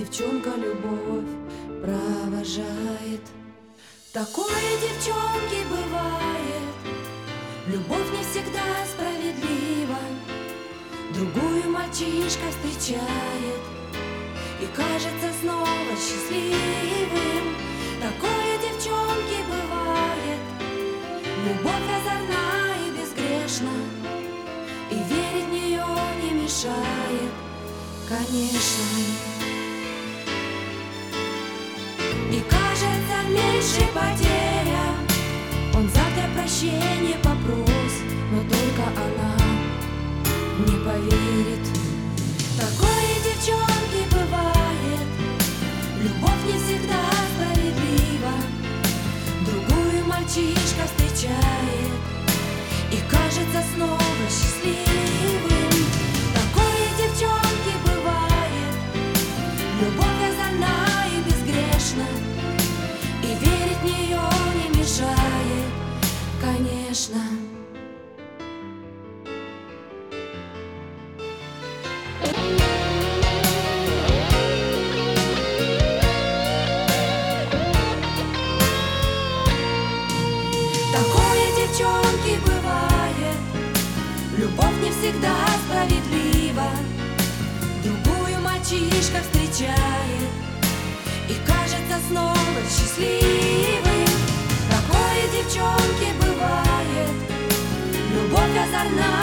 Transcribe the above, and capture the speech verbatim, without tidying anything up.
девчонка любовь провожает. Такое, девчонки, бывает. Любовь не всегда справедлива. Другую мальчишка встречает и кажется снова счастливым. Такое, девчонки, бывает. Любовь озорна и безгрешна, и верить в нее не мешает, конечно. И кажется, меньше потеря. Он завтра прощения попросит, но только она не поверит. Такое, девчонки, бывает. Любовь не всегда справедлива. Другую мальчишка встречает и кажется снова счастливым. Такое, девчонки, бывает. Любовь озорна и безгрешна, и верить в нее не мешает, конечно. Такое, девчонки, бывает. Любовь не всегда справедлива. Другую мальчишка встречает и кажется снова счастливым. Такое, девчонки, бывает. Любовь озорна